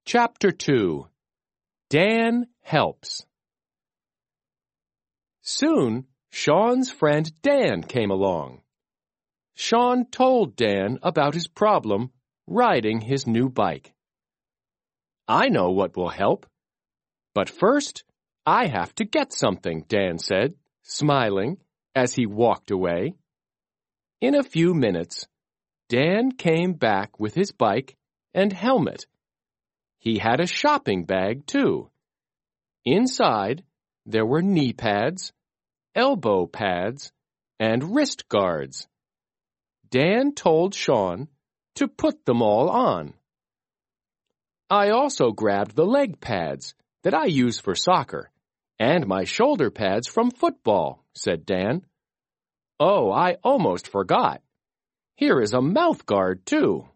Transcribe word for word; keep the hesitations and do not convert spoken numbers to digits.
Chapter two. Dan Helps. Soon, Sean's friend Dan came along. Sean told Dan about his problem riding his new bike. "I know what will help. But first, I have to get something," Dan said, smiling, as he walked away. In a few minutes, Dan came back with his bike and helmet. He had a shopping bag, too. Inside, there were knee pads, elbow pads, and wrist guards. Dan told Sean to put them all on. "I also grabbed the leg pads that I use for soccer, and my shoulder pads from football," said Dan. "Oh, I almost forgot. Here is a mouth guard, too."